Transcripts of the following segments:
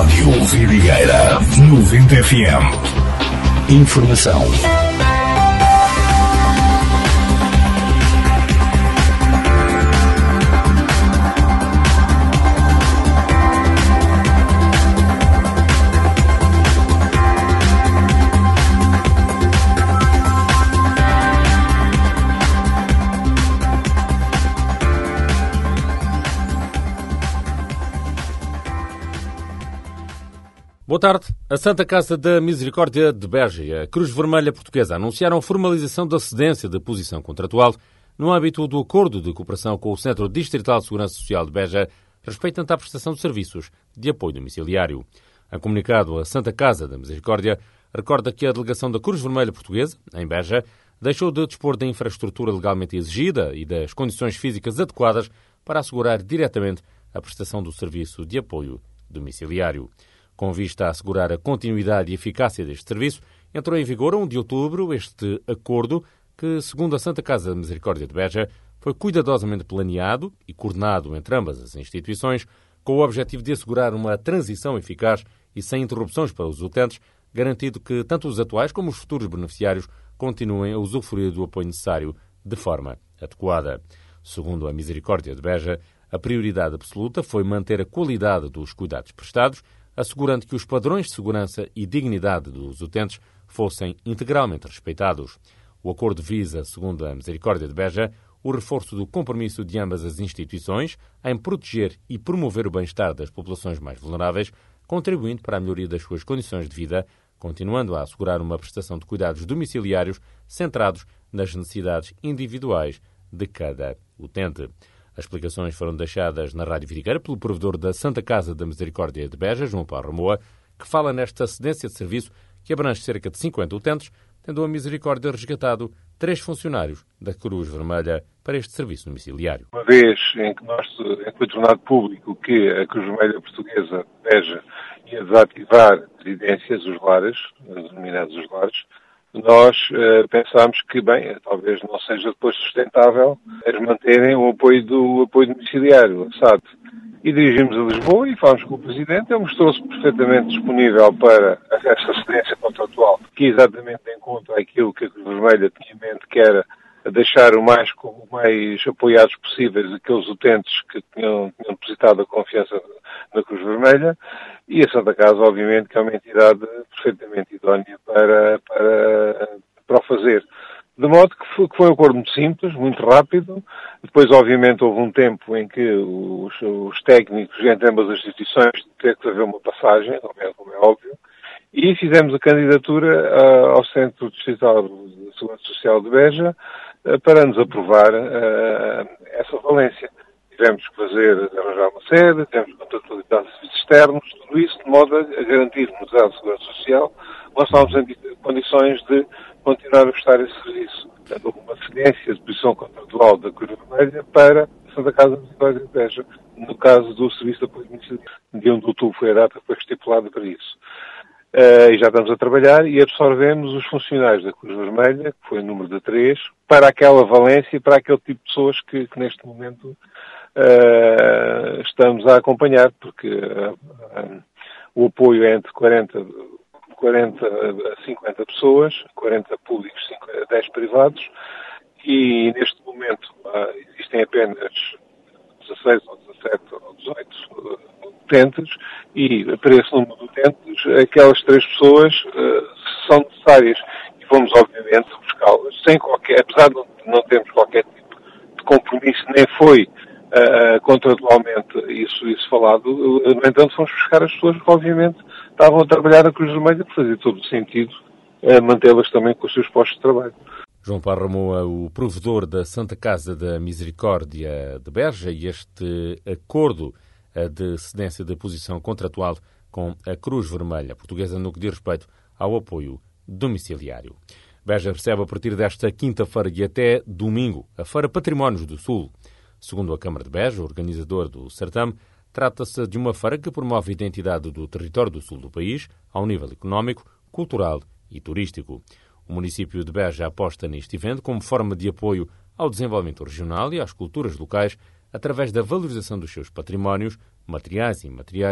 Rádio Vidigueira 90 FM. Informação. Boa tarde. A Santa Casa da Misericórdia de Beja e a Cruz Vermelha Portuguesa anunciaram a formalização da cedência da posição contratual no âmbito do acordo de cooperação com o Centro Distrital de Segurança Social de Beja, respeitante à prestação de serviços de apoio domiciliário. Em comunicado, a Santa Casa da Misericórdia recorda que a delegação da Cruz Vermelha Portuguesa, em Beja, deixou de dispor da infraestrutura legalmente exigida e das condições físicas adequadas para assegurar diretamente a prestação do serviço de apoio domiciliário. Com vista a assegurar a continuidade e eficácia deste serviço, entrou em vigor a 1 de outubro este acordo que, segundo a Santa Casa da Misericórdia de Beja, foi cuidadosamente planeado e coordenado entre ambas as instituições, com o objetivo de assegurar uma transição eficaz e sem interrupções para os utentes, garantindo que tanto os atuais como os futuros beneficiários continuem a usufruir do apoio necessário de forma adequada. Segundo a Misericórdia de Beja, a prioridade absoluta foi manter a qualidade dos cuidados prestados, assegurando que os padrões de segurança e dignidade dos utentes fossem integralmente respeitados. O acordo visa, segundo a Misericórdia de Beja, o reforço do compromisso de ambas as instituições em proteger e promover o bem-estar das populações mais vulneráveis, contribuindo para a melhoria das suas condições de vida, continuando a assegurar uma prestação de cuidados domiciliários centrados nas necessidades individuais de cada utente. As explicações foram deixadas na Rádio Vidigueira pelo provedor da Santa Casa da Misericórdia de Beja, João Paulo Ramoa, que fala nesta cedência de serviço que abrange cerca de 50 utentes, tendo a Misericórdia resgatado 3 funcionários da Cruz Vermelha para este serviço domiciliário. Uma vez em que foi tornado público que a Cruz Vermelha Portuguesa de Beja ia desativar residências, os lares, os denominados os lares, nós pensámos que, bem, talvez não seja depois sustentável eles manterem o apoio domiciliário, SAD. E dirigimos a Lisboa e falámos com o Presidente. Ele mostrou-se perfeitamente disponível para esta cedência contratual, que exatamente em conta aquilo que a Cruz Vermelha tinha em mente, que era deixar o mais apoiados possíveis aqueles utentes que tinham depositado a confiança na Cruz Vermelha, e a Santa Casa, obviamente, que é uma entidade perfeitamente idónea para o fazer. De modo que foi um acordo muito simples, muito rápido. Depois, obviamente, houve um tempo em que os técnicos entre ambas as instituições teve que haver uma passagem, como é óbvio, e fizemos a candidatura ao Centro Distrital de Segurança Social de Beja para nos aprovar essa valência. Tivemos que arranjar uma sede, tivemos que contratualizar serviços externos, tudo isso de modo a garantirmos à Segurança Social nós estávamos em condições de continuar a prestar esse serviço. Portanto, houve uma cedência de posição contratual da Cruz Vermelha para a Santa Casa da Misericórdia de Beja, no caso do Serviço de Apoio Domiciliário. De 1 de outubro foi a data que foi estipulada para isso. E já estamos a trabalhar e absorvemos os funcionários da Cruz Vermelha, que foi o número de 3, para aquela valência, para aquele tipo de pessoas que neste momento estamos a acompanhar, porque o apoio é entre 40 a 50 pessoas, 40 públicos, 10 privados, e neste momento existem apenas 16 ou 17 ou 18 utentes, e para esse número de utentes, aquelas 3 pessoas são necessárias, e vamos obviamente buscá-las, apesar de não termos qualquer tipo de compromisso, nem foi contratualmente isso falado, no entanto fomos buscar as pessoas que obviamente estavam a trabalhar na Cruz Vermelha, que fazia todo o sentido mantê-las também com os seus postos de trabalho. João Paulo Ramoa, o provedor da Santa Casa da Misericórdia de Beja, e este acordo de cedência de posição contratual com a Cruz Vermelha Portuguesa no que diz respeito ao apoio domiciliário. Beja recebe a partir desta quinta-feira e até domingo a Feira Patrimónios do Sul. Segundo a Câmara de Beja, organizador do certame, trata-se de uma feira que promove a identidade do território do sul do país ao nível económico, cultural e turístico. O município de Beja aposta neste evento como forma de apoio ao desenvolvimento regional e às culturas locais através da valorização dos seus patrimónios, materiais e imateriais,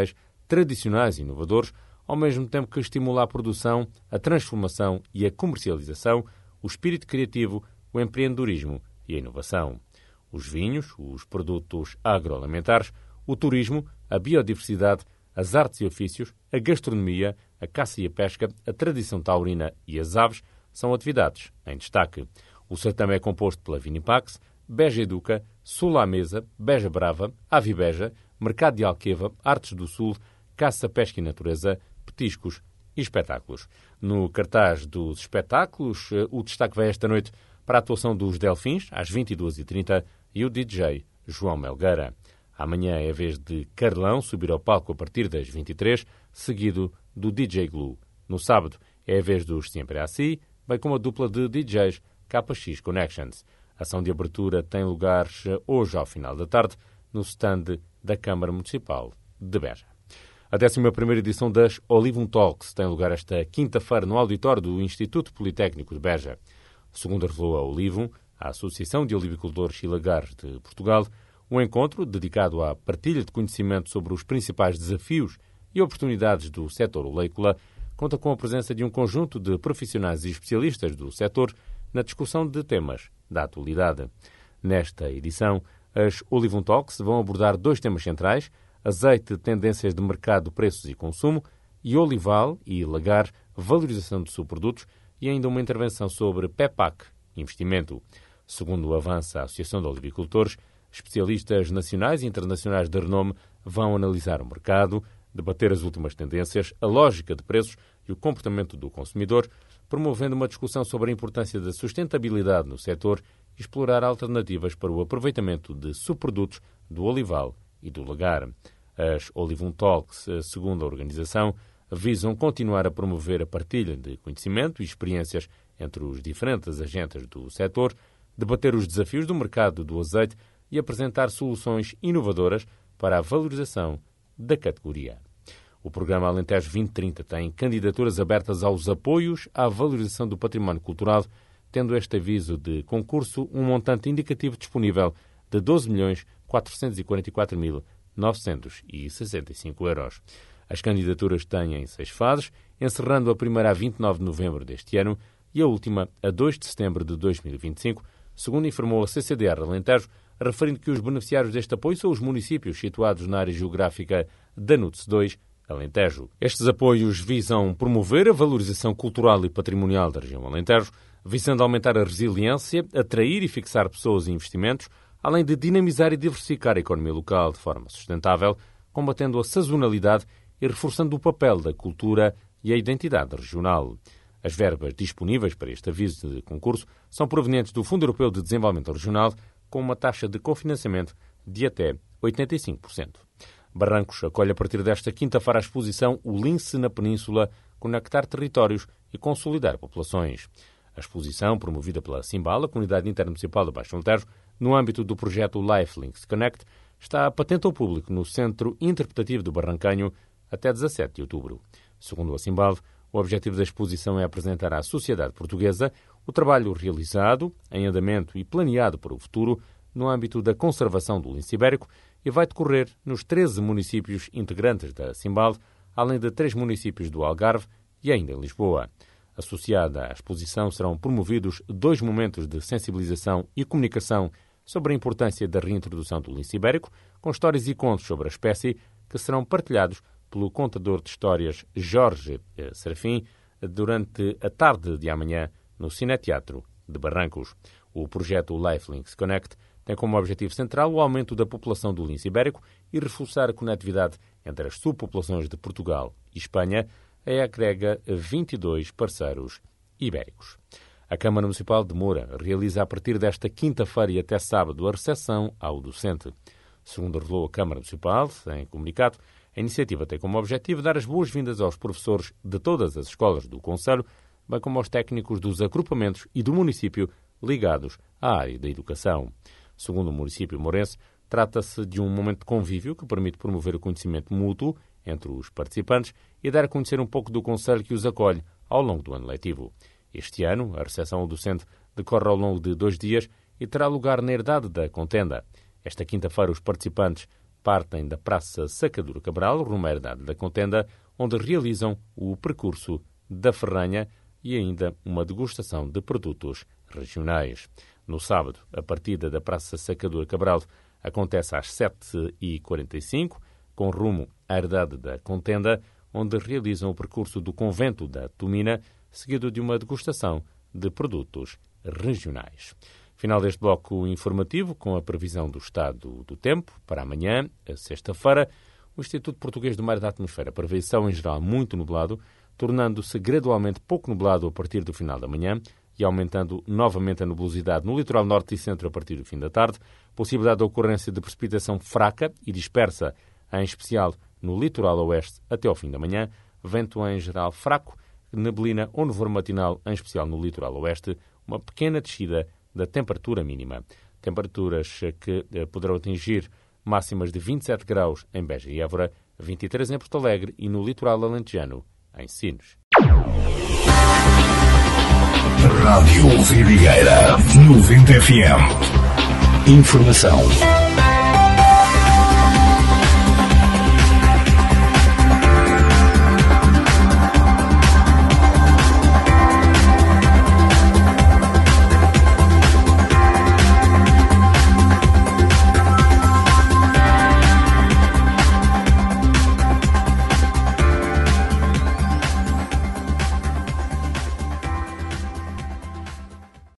tradicionais e inovadores, ao mesmo tempo que estimula a produção, a transformação e a comercialização, o espírito criativo, o empreendedorismo e a inovação. Os vinhos, os produtos agroalimentares, o turismo, a biodiversidade, as artes e ofícios, a gastronomia, a caça e a pesca, a tradição taurina e as aves são atividades em destaque. O certame é composto pela Vinipax, Beja Educa, Sul à Mesa, Beja Brava, Avibeja, Mercado de Alqueva, Artes do Sul, Caça, Pesca e Natureza, petiscos e espetáculos. No cartaz dos espetáculos, o destaque vai esta noite para a atuação dos Delfins, às 22h30, e o DJ João Melgueira. Amanhã é a vez de Carlão subir ao palco a partir das 23h, seguido do DJ Glue. No sábado é a vez dos Sempre Assim, bem como a dupla de DJs KX Connections. A ação de abertura tem lugar hoje ao final da tarde no stand da Câmara Municipal de Beja. A 11ª edição das Olivum Talks tem lugar esta quinta-feira no auditório do Instituto Politécnico de Beja. Segundo revelou a Olivum, a Associação de Olivicultores e Lagares de Portugal, um encontro dedicado à partilha de conhecimento sobre os principais desafios e oportunidades do setor oleícola conta com a presença de um conjunto de profissionais e especialistas do setor na discussão de temas da atualidade. Nesta edição, as Olivum Talks vão abordar 2 temas centrais: azeite, tendências de mercado, preços e consumo, e olival e lagar, valorização de subprodutos, e ainda uma intervenção sobre PEPAC, investimento. Segundo avança a Associação de Olivicultores, especialistas nacionais e internacionais de renome vão analisar o mercado, debater as últimas tendências, a lógica de preços e o comportamento do consumidor, promovendo uma discussão sobre a importância da sustentabilidade no setor e explorar alternativas para o aproveitamento de subprodutos do olival e do lagar. As Olivum Talks, segundo a organização, visam continuar a promover a partilha de conhecimento e experiências entre os diferentes agentes do setor, debater os desafios do mercado do azeite e apresentar soluções inovadoras para a valorização da categoria. O programa Alentejo 2030 tem candidaturas abertas aos apoios à valorização do património cultural, tendo este aviso de concurso um montante indicativo disponível de 12.444.965 euros. As candidaturas têm 6 fases, encerrando a primeira a 29 de novembro deste ano e a última a 2 de setembro de 2025, segundo informou a CCDR Alentejo, referindo que os beneficiários deste apoio são os municípios situados na área geográfica da NUTS 2, Alentejo. Estes apoios visam promover a valorização cultural e patrimonial da região Alentejo, visando aumentar a resiliência, atrair e fixar pessoas e investimentos, além de dinamizar e diversificar a economia local de forma sustentável, combatendo a sazonalidade e reforçando o papel da cultura e a identidade regional. As verbas disponíveis para este aviso de concurso são provenientes do Fundo Europeu de Desenvolvimento Regional, com uma taxa de cofinanciamento de até 85%. Barrancos acolhe a partir desta quinta-feira a exposição O Lince na Península, Conectar Territórios e Consolidar Populações. A exposição, promovida pela Simbal, a Comunidade Intermunicipal do Baixo Alentejo, no âmbito do projeto Lifelinks Connect, está patente ao público no Centro Interpretativo do Barrancanho até 17 de outubro. Segundo a Simbal, o objetivo da exposição é apresentar à sociedade portuguesa o trabalho realizado, em andamento e planeado para o futuro no âmbito da conservação do lince ibérico e vai decorrer nos 13 municípios integrantes da Simbal, além de 3 municípios do Algarve e ainda em Lisboa. Associada à exposição serão promovidos 2 momentos de sensibilização e comunicação sobre a importância da reintrodução do lince ibérico, com histórias e contos sobre a espécie que serão partilhados pelo contador de histórias Jorge Serafim durante a tarde de amanhã no Cineteatro de Barrancos. O projeto Lifelinks Connect tem como objetivo central o aumento da população do lince ibérico e reforçar a conectividade entre as subpopulações de Portugal e Espanha, a agrega 22 parceiros ibéricos. A Câmara Municipal de Moura realiza a partir desta quinta-feira e até sábado a recepção ao docente. Segundo revelou a Câmara Municipal, em comunicado, a iniciativa tem como objetivo dar as boas-vindas aos professores de todas as escolas do concelho, bem como aos técnicos dos agrupamentos e do município ligados à área da educação. Segundo o município mourense, trata-se de um momento de convívio que permite promover o conhecimento mútuo entre os participantes e dar a conhecer um pouco do concelho que os acolhe ao longo do ano letivo. Este ano, a recepção ao docente decorre ao longo de 2 dias e terá lugar na herdade da contenda. Esta quinta-feira, os participantes partem da Praça Sacadura Cabral, rumo à Herdade da Contenda, onde realizam o percurso da Ferranha e ainda uma degustação de produtos regionais. No sábado, a partida da Praça Sacadura Cabral acontece às 7h45, com rumo à Herdade da Contenda, onde realizam o percurso do Convento da Tomina, seguido de uma degustação de produtos regionais. Final deste bloco informativo, com a previsão do estado do tempo para amanhã, a sexta-feira, o Instituto Português do Mar e da Atmosfera prevê céu em geral muito nublado, tornando-se gradualmente pouco nublado a partir do final da manhã e aumentando novamente a nubosidade no litoral norte e centro a partir do fim da tarde, possibilidade de ocorrência de precipitação fraca e dispersa, em especial no litoral oeste até ao fim da manhã, vento em geral fraco, neblina ou nevoeiro matinal, em especial no litoral oeste, uma pequena descida da temperatura mínima. Temperaturas que poderão atingir máximas de 27 graus em Beja e Évora, 23 em Porto Alegre e no litoral alentejano, em Sines. Rádio Vidigueira 90 FM. Informação